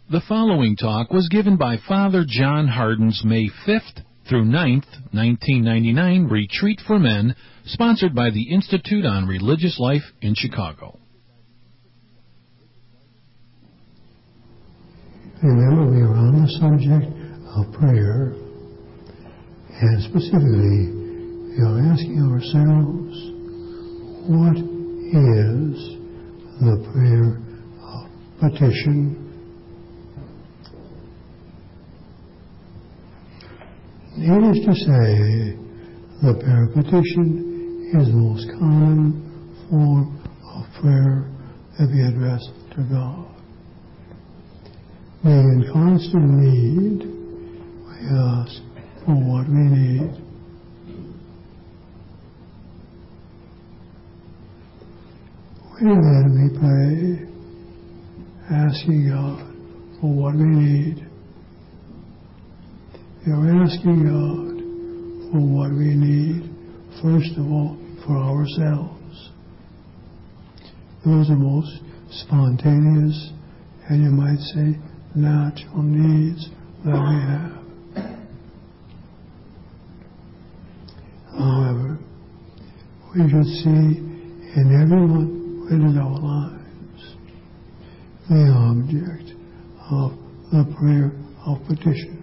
The following talk was given by Father John Hardin's May 5th through 9th, 1999 Retreat for Men, sponsored by the Institute on Religious Life in Chicago. Remember, we are on the subject of prayer, and specifically, we are asking ourselves, what is the prayer of petition? Needless to say, the prayer of petition is the most common form of prayer that we address to God. Being in constant need, we ask for what we need. Then we pray, asking God for what we need. We are asking God for what we need, first of all, for ourselves. Those are most spontaneous, and you might say, natural needs that we have. However, we should see in everyone within our lives the object of the prayer of petition.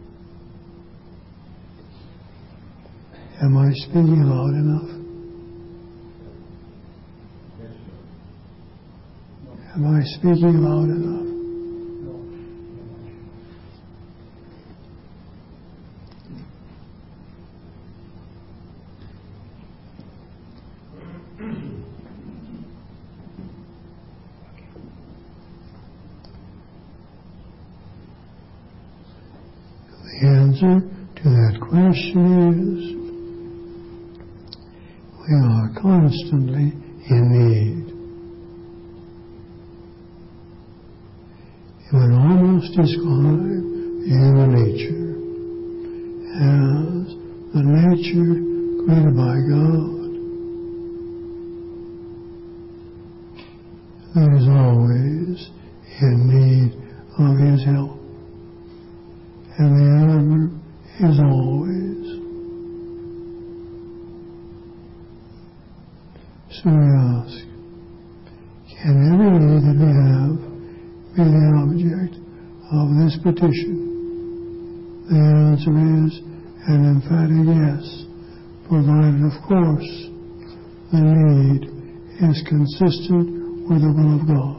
Am I speaking loud enough? Am I speaking loud enough? The answer to that question is, we are constantly in need. You would almost describe human nature as the nature created by God that is always in need of His help. And the adverb is always. So we ask, can every need that we have be the object of this petition? The answer is an emphatic yes, provided, of course, the need is consistent with the will of God.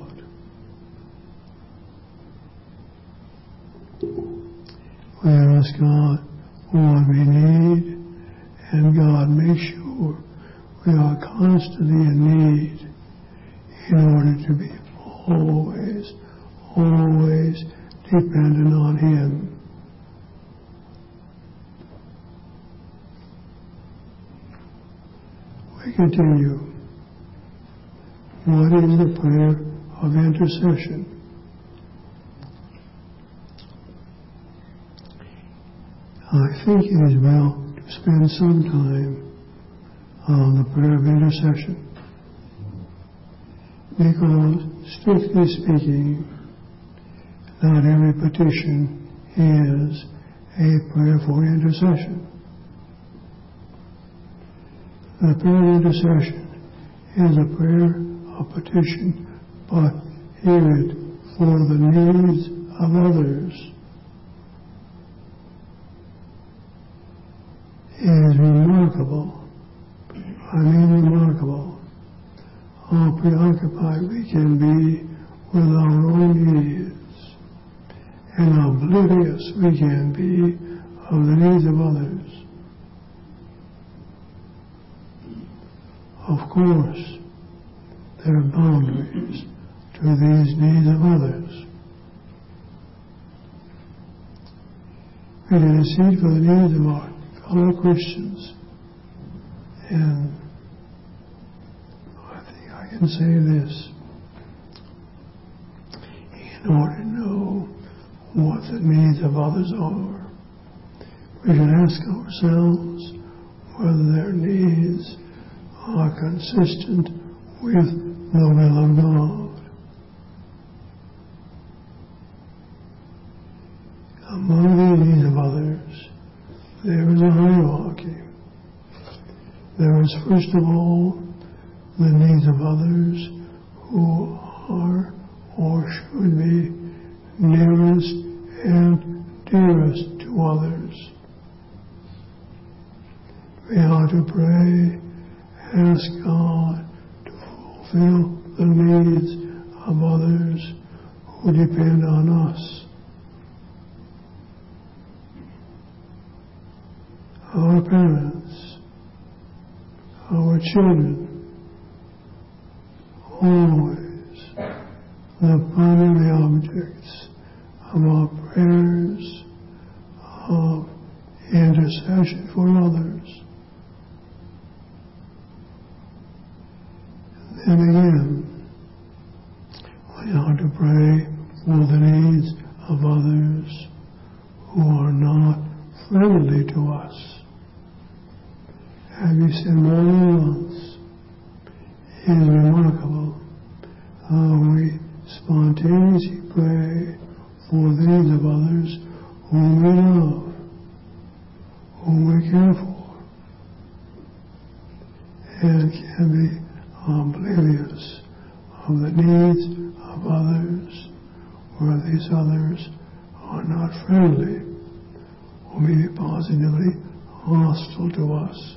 We ask God for what we need, and God makes sure we are constantly in need in order to be always dependent on Him. We continue. What is the prayer of intercession? I think it is well to spend some time on the prayer of intercession, because, strictly speaking, not every petition is a prayer for intercession. The prayer of intercession is a prayer of petition, but hear it, for the needs of others. It is remarkable, how preoccupied we can be with our own needs, and how oblivious we can be of the needs of others. Of course, there are boundaries to these needs of others. We intercede for the needs of our fellow Christians, and I think I can say this: in order to know what the needs of others are, we should ask ourselves whether their needs are consistent with the will of God. among the needs of others, there is a hierarchy. There is, first of all, the needs of others who are or should be nearest and dearest to others. We are to pray, ask God to fulfill the needs of others who depend on us. Our parents, our children, always the primary objects of our prayers of intercession for others. And again, we are to pray for the needs of others who are not friendly to us. Have you said more than once? It is remarkable how we spontaneously pray for the needs of others whom we love, whom we care for, and can be oblivious of the needs of others where these others are not friendly or may be positively hostile to us.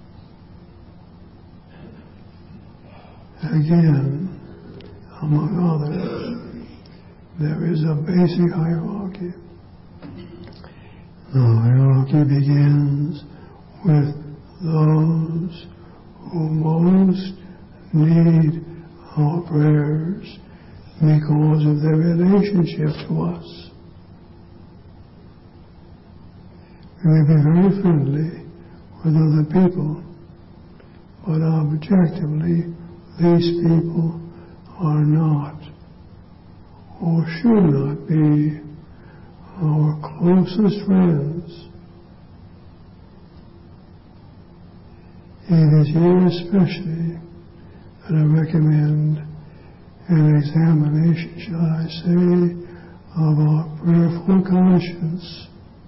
Again, among others, there is a basic hierarchy. The hierarchy begins with those who most need our prayers because of their relationship to us. We may be very friendly with other people, but objectively, these people are not or should not be our closest friends. It is here especially that I recommend an examination, shall I say, of our prayerful conscience.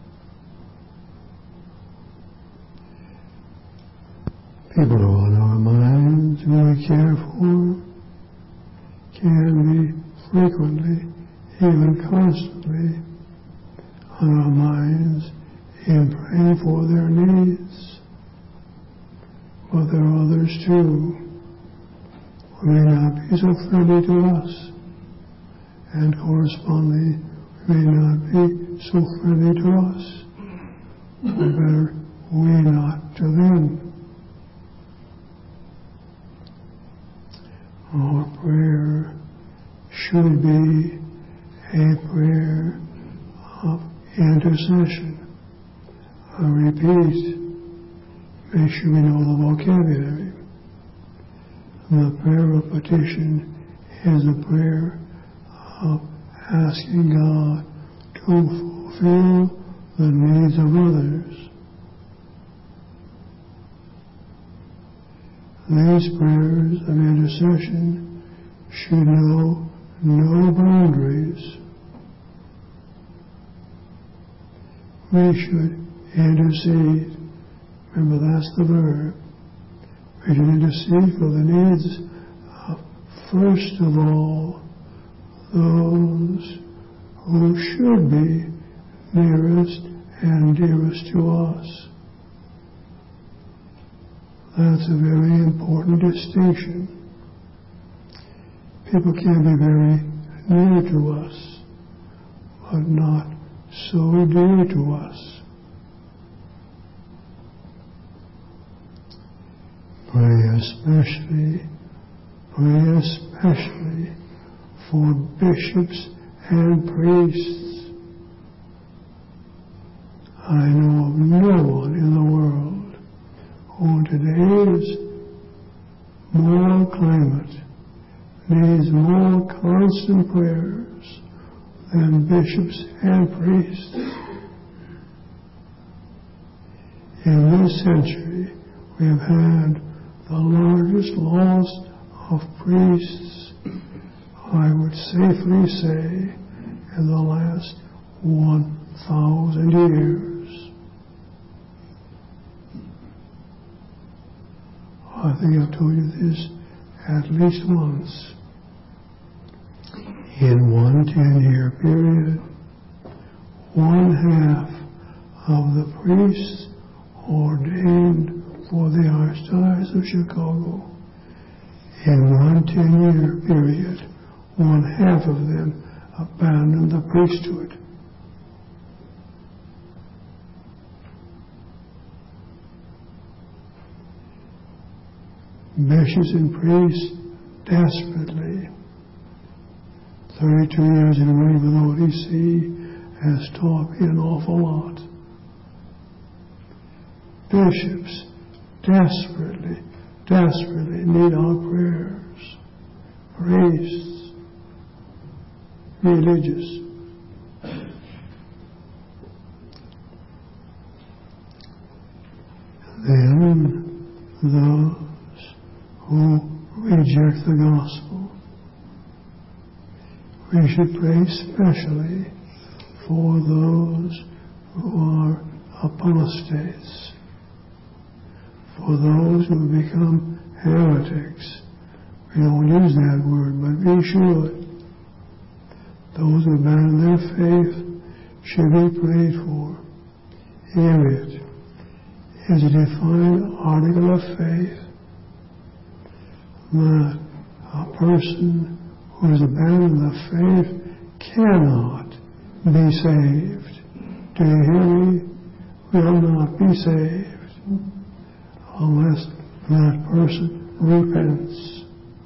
People who are on our minds, who we care for, can be frequently, even constantly, on our minds in praying for their needs. But there are others too who may not be so friendly to us, and correspondingly may not be so friendly to us, or better, we not to them. Our prayer should be a prayer of intercession. I repeat, make sure we know the vocabulary. The prayer of petition is a prayer of asking God to fulfill the needs of others. These prayers of intercession should know no boundaries. We should intercede. Remember, that's the verb. We should intercede for the needs of, first of all, those who should be nearest and dearest to us. That's a very important distinction. People can be very near to us, but not so dear to us. Pray especially for bishops and priests. I know of no one in the world who in today's moral climate needs more constant prayers than bishops and priests. In this century, we have had the largest loss of priests, I would safely say, in the last 1 1,000 years. I think I've told you this at least once. In one 10-year period, 1/2 of the priests ordained for the Archdiocese of Chicago, in one 10-year period, 1/2 of them abandoned the priesthood. Bishops and priests desperately. 32 years in Raven ODC has taught me an awful lot. Bishops desperately need our prayers. Priests, religious. Then those who reject the gospel. We should pray especially for those who are apostates, for those who have become heretics. We don't use that word, but we should. Those who abandon their faith should be prayed for. Hear it. Is a defined article of faith that a person who has abandoned the faith cannot be saved. Do you hear me? Will not be saved unless that person repents.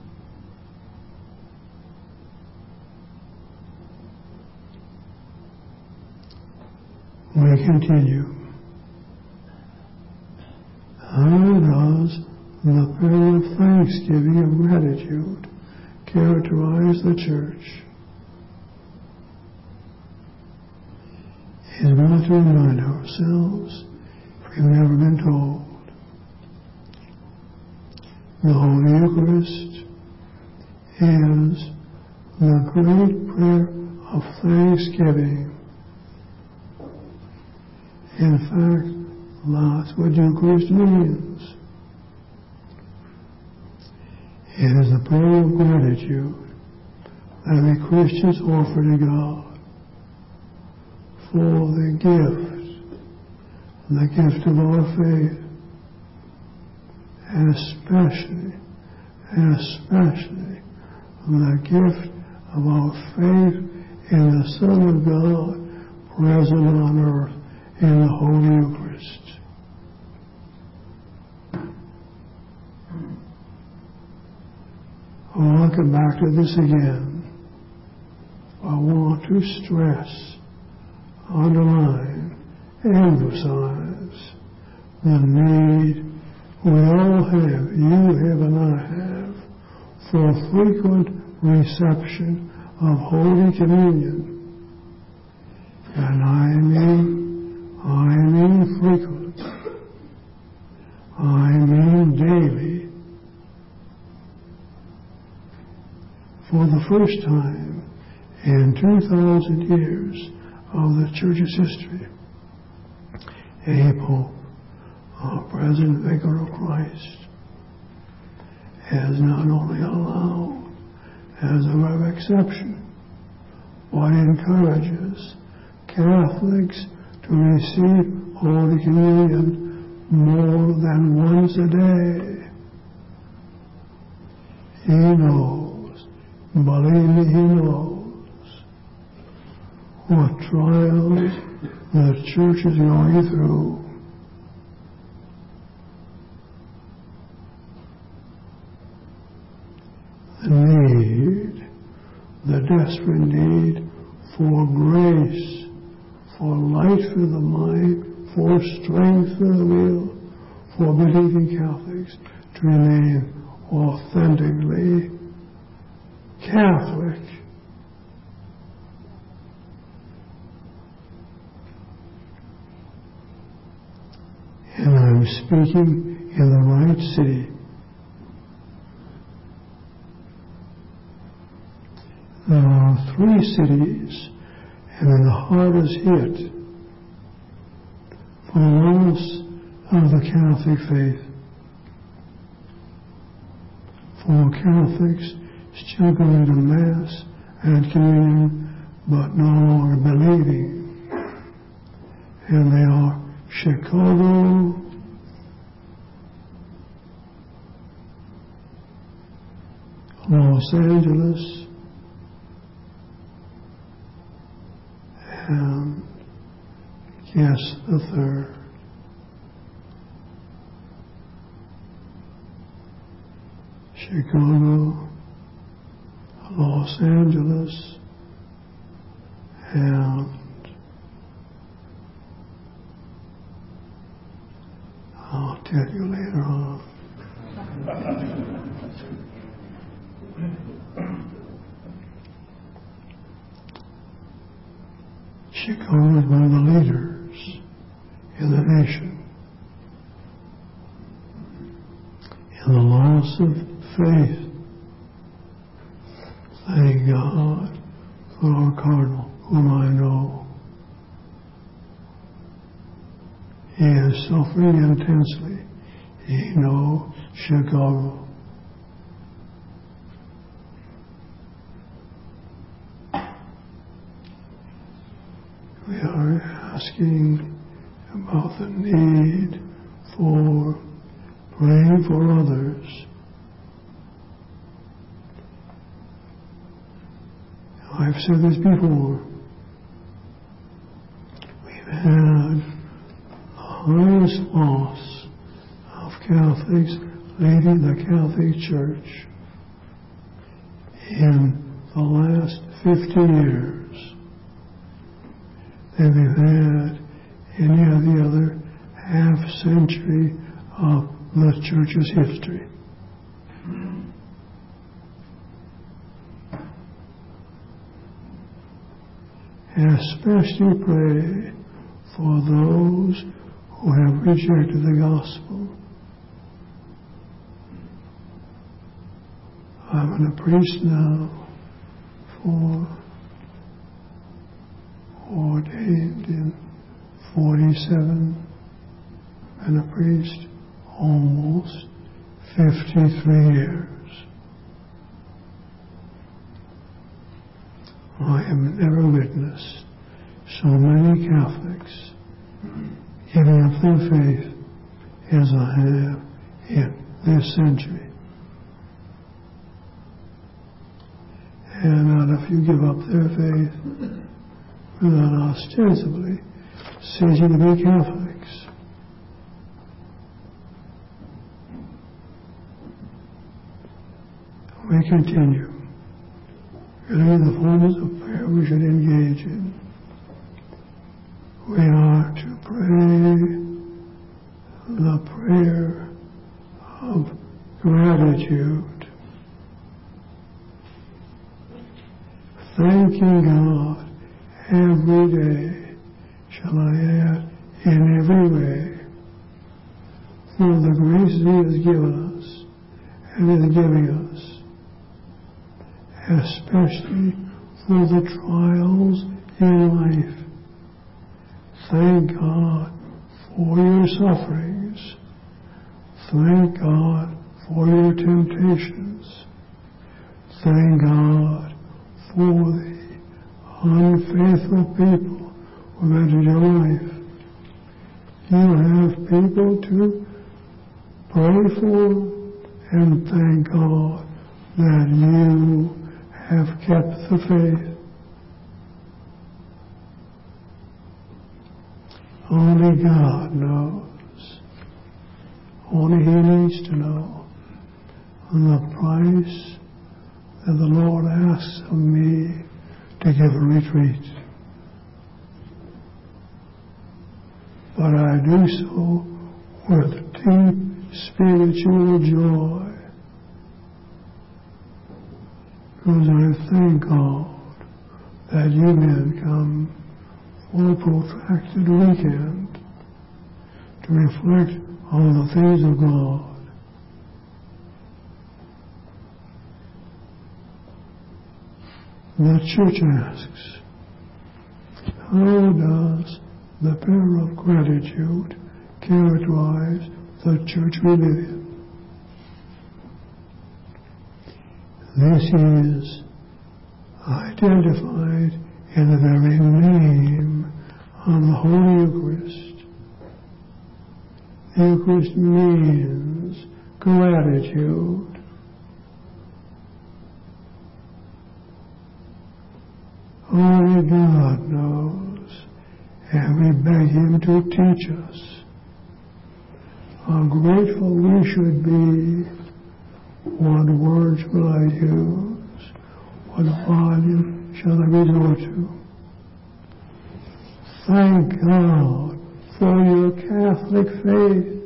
We continue. How does the prayer of thanksgiving and gratitude characterize the church? It's well to remind ourselves, if we've never been told, the Holy Eucharist is the great prayer of thanksgiving. In fact, that's what Eucharist means. It is the prayer of gratitude that we Christians offer to God for the gift of our faith, and especially the gift of our faith in the Son of God present on earth in the Holy Eucharist. I'll come back to this again. I want to stress, underline, emphasize the need we all have, you have and I have, for frequent reception of Holy Communion. And I mean frequent. I mean daily. For the first time in 2,000 years of the Church's history, a Pope, a present Vicar of Christ, has not only allowed, as a rare exception, but encourages Catholics to receive Holy Communion more than once a day. He knows, believe me, he knows what trials the Church is going through. The desperate need for grace, for light for the mind, for strength for the will, for believing Catholics to remain authentically Catholic. And I'm speaking in the right city. There are 3 cities and then the hardest hit for the loss of the Catholic faith. For Catholics still going to Mass and communion, but no longer believing. And they are Chicago, Los Angeles, and guess the third. Chicago, Los Angeles, and I'll tell you later on. Chicago is one of the leaders in the nation in the loss of faith. Thank God for our Cardinal, whom I know. He is suffering intensely. He knows Chicago. We are asking about the need for praying for others. I've said this before. We've had the highest loss of Catholics leading the Catholic Church in the last 50 years than we've had any of the other half century of the Church's history. And especially pray for those who have rejected the gospel. I'm a priest now, ordained in 47, and a priest almost 53 years. I have never witnessed so many Catholics giving up their faith as I have in this century. And not if you give up their faith without ostensibly ceasing to be Catholics. We continue. Really, the forms of prayer we should engage in. We are to pray the prayer of gratitude, thanking God every day, shall I add, in every way, for the graces He has given us and is giving us, especially for the trials in life. Thank God for your sufferings. Thank God for your temptations. Thank God for the unfaithful people who entered your life. You have people to pray for, and thank God that you have kept the faith. Only God knows. Only He needs to know the price that the Lord asks of me to give a retreat. But I do so with deep spiritual joy, because I thank God that you men come for a protracted weekend to reflect on the things of God. The Church asks, how does the prayer of gratitude characterize the church we live in? This is identified in the very name of the Holy Eucharist. The Eucharist means gratitude. Only God knows, and we beg Him to teach us how grateful we should be. What words will I use? What volume shall I resort to? Thank God for your Catholic faith.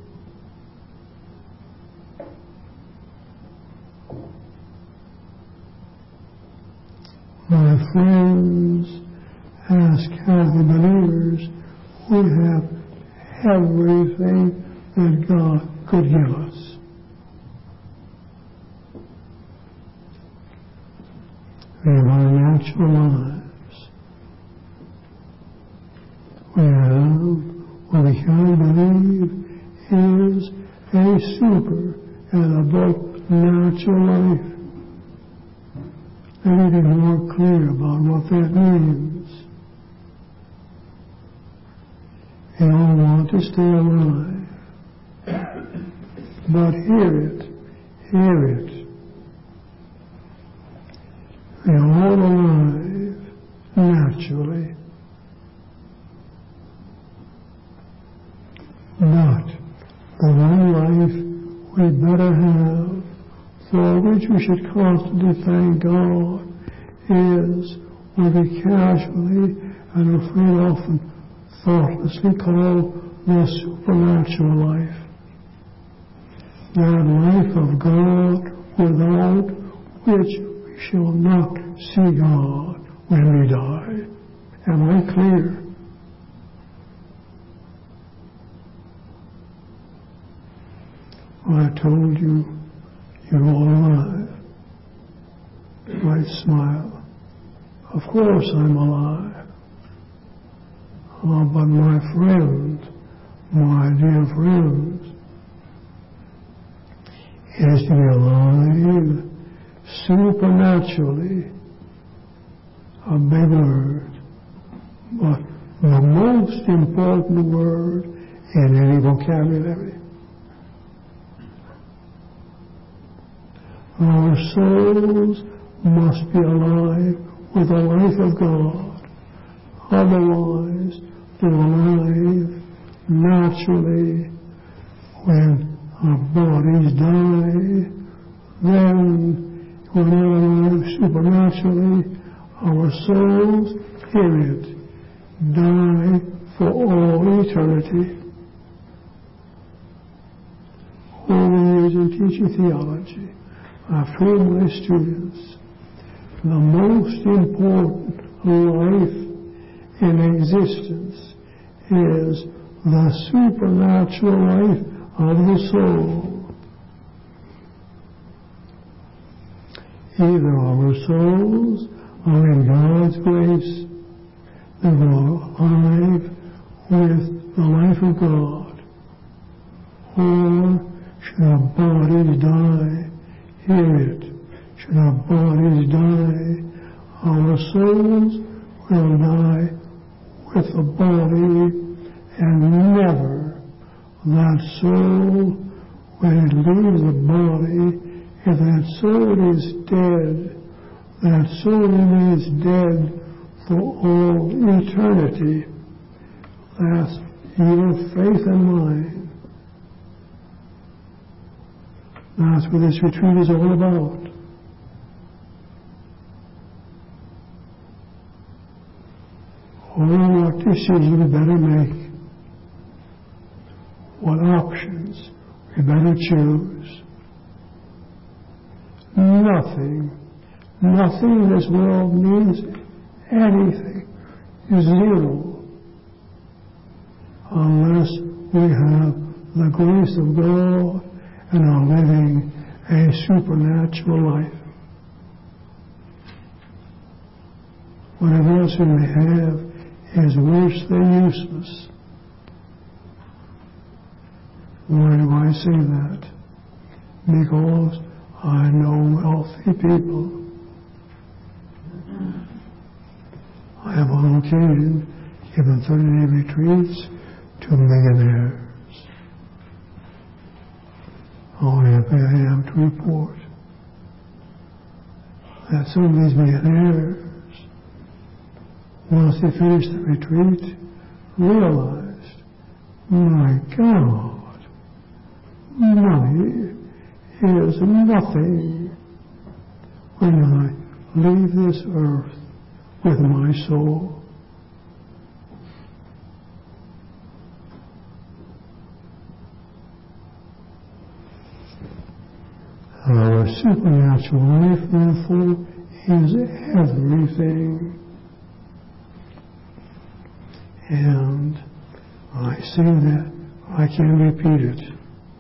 My friends, as Catholic believers, we have everything that God could give us. We have our natural lives. We have what we can believe is a super and above natural life. Let me be more clear about what that means. We all want to stay alive. But hear it. We are all alive naturally. But the one life we better have, for which we should constantly thank God, is what we casually and afraid often thoughtlessly call the supernatural life. That life of God without which we shall not see God when we die. Am I clear? I told you, you're all alive. Right smile. Of course I'm alive. Oh, but my friend, my dear friends, is to be alive supernaturally. A big word, but the most important word in any vocabulary. Our souls must be alive with the life of God. Otherwise, they're alive naturally. When our bodies die, then we're not alive supernaturally. Our souls, hear it, die for all eternity. Over the years in teaching theology, I've told my students, the most important life in existence is the supernatural life of the soul. Either our souls are in God's grace, they are alive with the life of God, or should our bodies die, hear it, should our bodies die, our souls will die with the body, and never that soul, when it leaves the body, if that soul is dead, that soul remains dead for all eternity. That's your faith and mine. That's what this retreat is all about. Oh, what decisions we better make. What options we better choose. Nothing in this world means anything. Zero. Unless we have the grace of God and are living a supernatural life. Whatever else we may have is worse than useless. Why do I say that? Because I know wealthy people. I have on occasion given 30-day retreats to millionaires. I am to report that some of these millionaires, once they finished the retreat, realized, my God, money is nothing when I leave this earth with my soul. Our supernatural life, therefore, is everything. And I say that I can repeat it.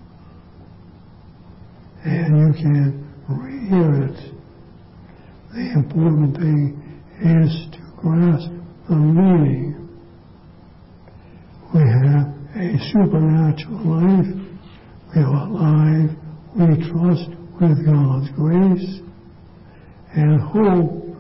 And you can hear it. The important thing is to grasp the meaning. We have a supernatural life. We are alive. We trust with God's grace and hope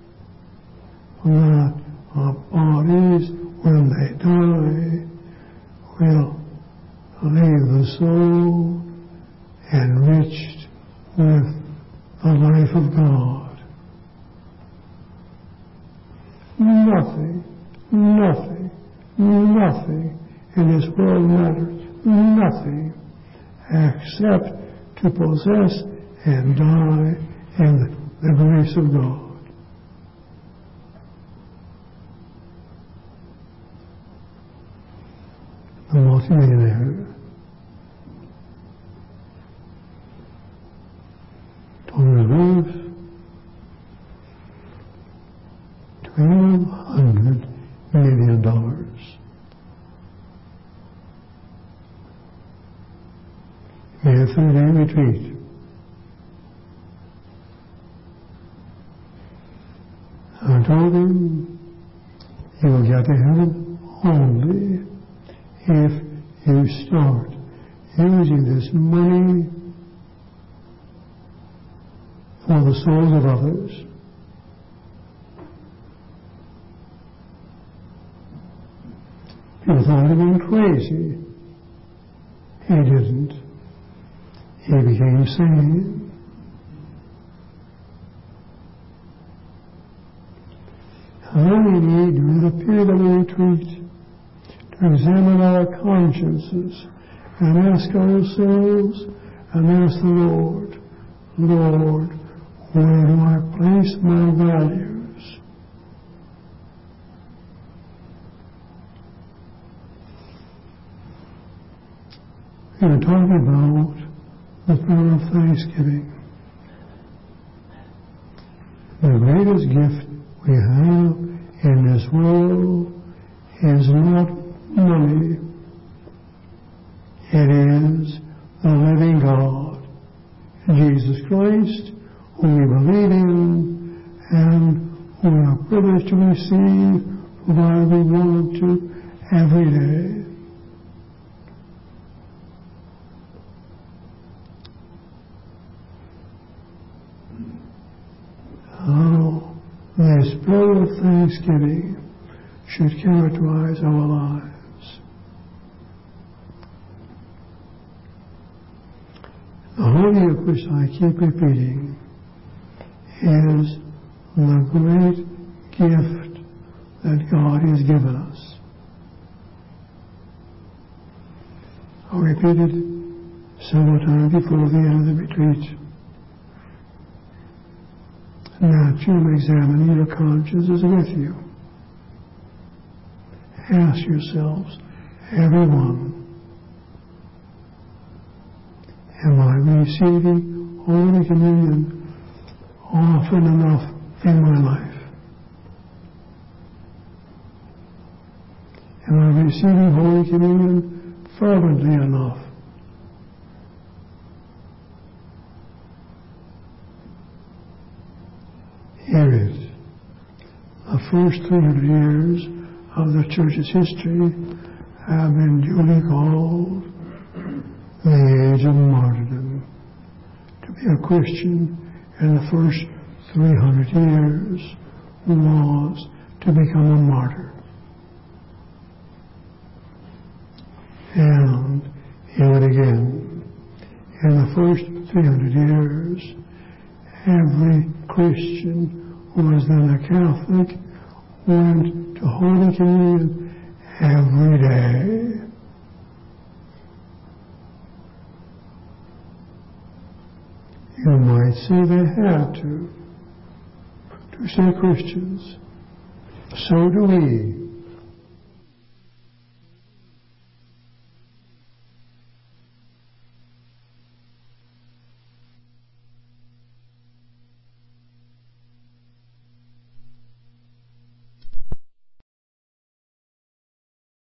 that our bodies, when they die, will leave the soul enriched with the life of God. Nothing in this world matters. Nothing except to possess and die in the grace of God. The multimillionaire told his wife $1,200 million. He had a 3-day retreat. I told him, you will get to heaven only if you start using this money for the souls of others. People thought he went crazy. He didn't. He became sane. And then we need, during the period of the retreat, to examine our consciences and ask ourselves and ask the Lord, Lord, where do I place my values? We are talking about the prayer of thanksgiving. The greatest gift we have in this world is not money. It is the living God, Jesus Christ, whom we believe in and whom we are privileged to receive, provided we want to, every day. The spirit of thanksgiving should characterize our lives. The Holy Eucharist, I keep repeating, is the great gift that God has given us. I repeated several times before the end of the retreat. Naturally examining your consciences with you. Ask yourselves, everyone, am I receiving Holy Communion often enough in my life? Am I receiving Holy Communion fervently enough? Hear it. The first 300 years of the church's history have been duly called the age of martyrdom. To be a Christian in the first 300 years was to become a martyr. And here it again. In the first 300 years, every Christian who was then a Catholic went to Holy Communion every day. You might say they had to say Christians. So do we.